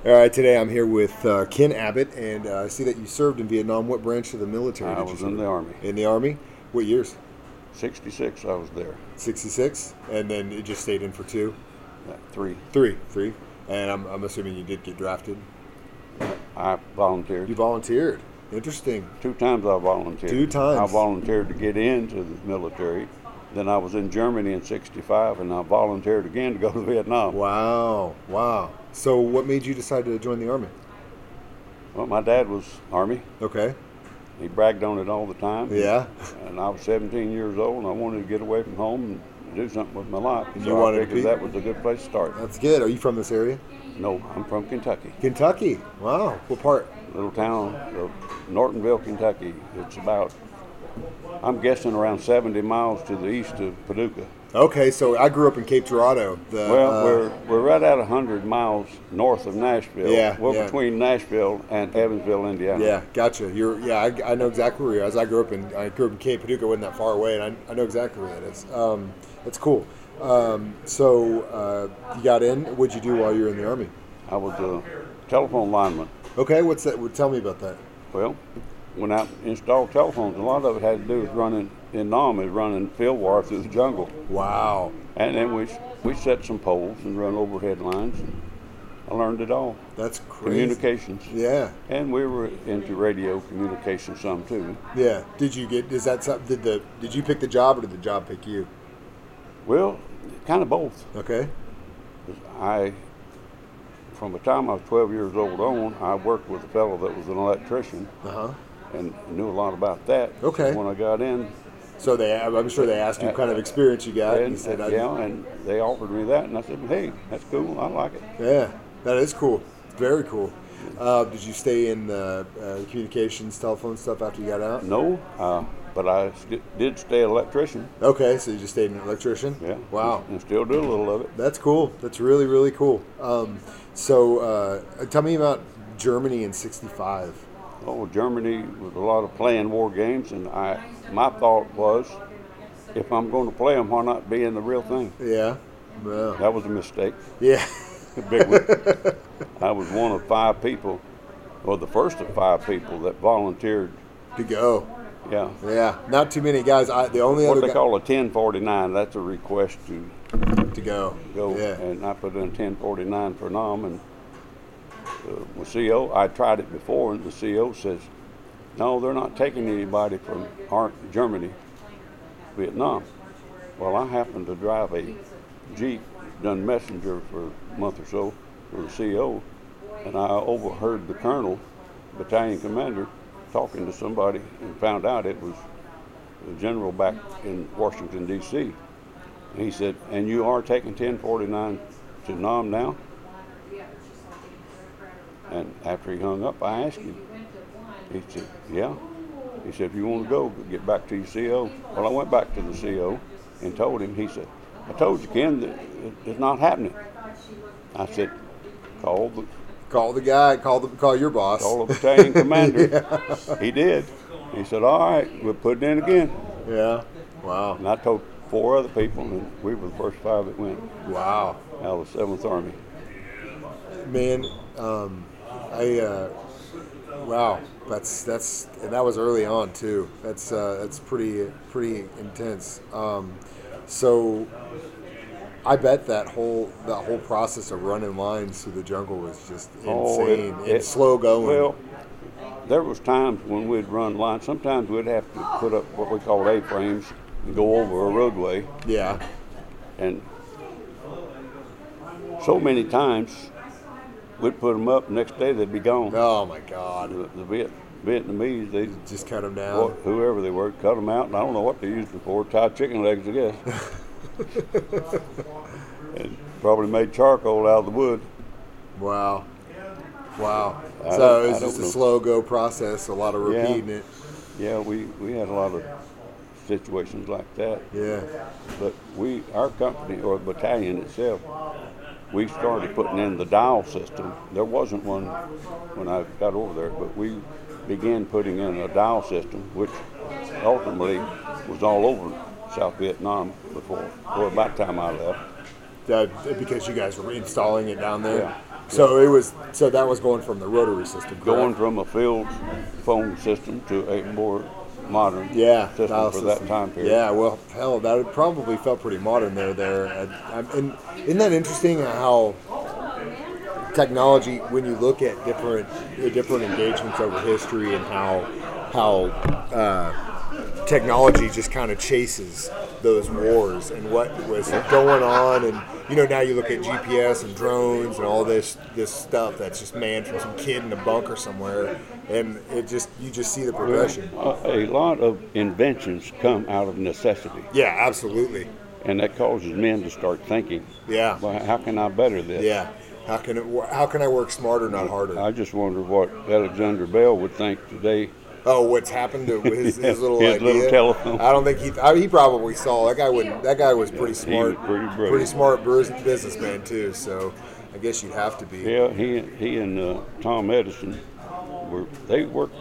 All right, today I'm here with Ken Abbott, and I see that you served in Vietnam. What branch of the military I did you was serve? in the Army. In the Army? What years? 66, I was there. 66? And then you just stayed in for two? Three. Three. And I'm assuming you did get drafted? I volunteered. You volunteered. Interesting. 2 times I volunteered. 2 times? I volunteered to get into the military. Then I was in Germany in 65, and I volunteered again to go to Vietnam. Wow. So what made you decide to join the Army? Well, my dad was Army. Okay. He bragged on it all the time. Yeah. And I was 17 years old, and I wanted to get away from home and do something with my life. And so you wanted I to figured be- that was a good place to start. That's good. Are you from this area? No, I'm from Kentucky. Kentucky. Wow. What part? Little town of Nortonville, Kentucky. It's about, I'm guessing, around 70 miles to the east of Paducah. Okay, so I grew up in Cape Girardeau. We're right at 100 miles north of Nashville. Yeah, We're yeah. between Nashville and Evansville, Indiana. Yeah, gotcha. I know exactly where you're. As I grew up in Cape Paducah, wasn't that far away, and I know exactly where that is. That's cool. So you got in. What'd you do while you were in the Army? I was a telephone lineman. Okay, what's that? Tell me about that. Well, went out and installed telephones. A lot of it had to do with running in Nam, is running field wire through the jungle. Wow. And then we set some poles and run overhead lines. And I learned it all. That's crazy. Communications. Yeah. And we were into radio communication some too. Yeah. Did you get? Is that something? Did you pick the job, or did the job pick you? Well, kind of both. Okay. From the time I was 12 years old on, I worked with a fellow that was an electrician and knew a lot about that. Okay. So when I got in, So I'm sure they asked you what kind of experience you got, and you said, and they offered me that, and I said, hey, that's cool, I like it. Yeah, that is cool. Very cool. Did you stay in communications, telephone stuff after you got out? No, but I did stay an electrician. Okay, so you just stayed an electrician? Yeah. Wow. And still do a little of it. That's cool. That's really, really cool. So tell me about Germany in '65. Oh, Germany was a lot of playing war games, and my thought was, if I'm going to play them, why not be in the real thing? Yeah. Well, That was a mistake. yeah. A big one. I was one of 5 people, or the first of 5 people that volunteered. To go. Yeah. Yeah. Not too many guys. The only What other they call a 1049, that's a request to to go. go. Yeah. And I put in 1049 for Nam, and the CO, I tried it before, and the CO says, no, they're not taking anybody from Germany, Vietnam. Well, I happened to drive a Jeep, done messenger for a month or so for the CO, and I overheard the colonel, battalion commander, talking to somebody and found out it was the general back in Washington, D.C. He said, and you are taking 1049 to Nam now? And after he hung up, I asked him. He said, yeah. He said, if you want to go, get back to your CO. Well, I went back to the CO and told him. He said, I told you, Ken, that it's not happening. I said, call Call the guy. Call your boss. the battalion commander. Yeah. He did. He said, all right, we'll put it in again. Yeah. Wow. And I told 4 other people, and we were the first 5 that went Wow. out of the 7th Army. Man, wow. And that was early on too. That's pretty intense. So I bet that whole process of running lines through the jungle was just insane and slow going. Well, there was times when we'd run lines. Sometimes we'd have to put up what we call A-frames and go over a roadway. Yeah. And so many times we'd put them up, the next day they'd be gone. Oh my God. The Vietnamese, they Just cut them down. whoever they were, cut them out, and I don't know what they used them for, tied chicken legs, I guess. And probably made charcoal out of the wood. Wow. I So it's don't just a know. slow go process, a lot of repeating it. Yeah, we had a lot of situations like that. Yeah. But our company, or the battalion itself, we started putting in the dial system. There wasn't one when I got over there, but we began putting in a dial system, which ultimately was all over South Vietnam before, or about the time I left. Because you guys were installing it down there? Yeah. So that was going from the rotary system, correct? Going from a field phone system to a more modern system dial for system. that time period. Yeah, well, hell, that would probably felt pretty modern there. And isn't that interesting how technology, when you look at different engagements over history, and how technology just kind of chases those wars and what was going on, and now you look at GPS and drones and all this stuff that's just manned from some kid in a bunker somewhere, and you just see the progression. A lot of inventions come out of necessity. Yeah, absolutely. And that causes men to start thinking. Yeah. Well, how can I better this? Yeah. How can I work smarter, not harder? I just wonder what Alexander Bell would think today. Oh, what's happened to his little his idea? Little telephone. I don't think he probably saw that guy. That guy was pretty smart. He was pretty brilliant. Pretty smart businessman too. So I guess you'd have to be. Yeah, he and Tom Edison worked.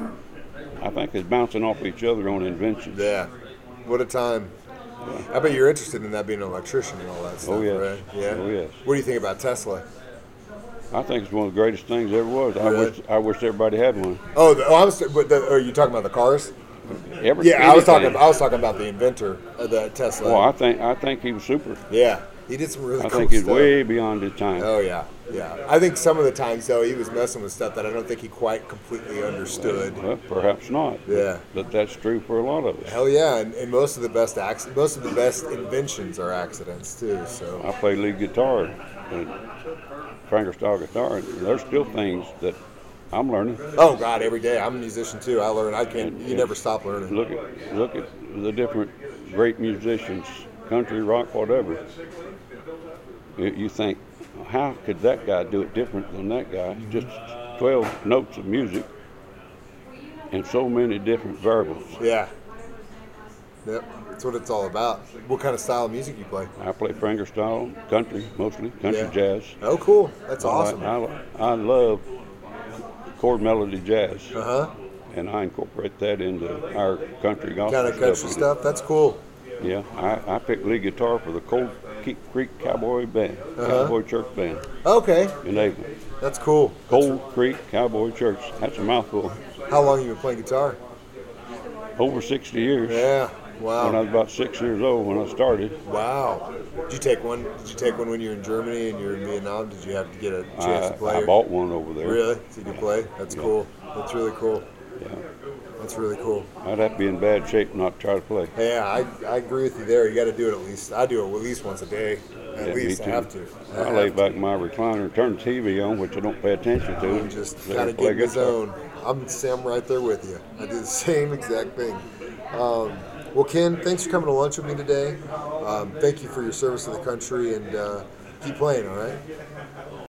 I think they're bouncing off each other on inventions. Yeah, what a time. Yeah. I bet you're interested in that, being an electrician and all that stuff, right? Yeah. Oh yes. What do you think about Tesla? I think it's one of the greatest things ever was. Really? I wish everybody had one. Are you talking about the cars? Anything. I was talking about the inventor of the Tesla. Well, I think he was super. Yeah, he did some really cool stuff. I think he's way beyond his time. Oh yeah. I think some of the times though he was messing with stuff that I don't think he quite completely understood. Well, perhaps not. Yeah. But that's true for a lot of us. Hell yeah, and most of the best inventions are accidents too. So I play lead guitar, fingerstyle guitar, and there's still things that I'm learning. Oh God, every day. I'm a musician too. I learn. You never stop learning. Look at the different great musicians, country, rock, whatever. You think, how could that guy do it different than that guy? Just 12 notes of music and so many different variables. Yeah. Yep. That's what it's all about. What kind of style of music you play? I play fingerstyle, country mostly, jazz. Oh, cool. That's awesome. I love chord melody jazz. Uh-huh. And I incorporate that into our country gospel kind of country stuff. That's cool. Yeah, I picked lead guitar for the Cold Creek Cowboy Band, Cowboy Church Band. Okay. In Avon. That's cool. Cold Creek Cowboy Church. That's a mouthful. How long have you been playing guitar? Over 60 years. Yeah. Wow. When I was about 6 years old when I started. Wow. Did you take one when you were in Germany and you were in Vietnam? Did you have to get a chance to play? I bought one over there. Really? So you could play? That's cool. That's really cool. Yeah. That's really cool. I'd have to be in bad shape not to try to play. Yeah, I agree with you there. You got to do it at least. I do it at least once a day. At least I have to. I lay back in my recliner, turn the TV on, which I don't pay attention to. And just kind of get in the zone. I'm right there with you. I do the same exact thing. Well, Ken, thanks for coming to lunch with me today. Thank you for your service to the country, and keep playing, all right?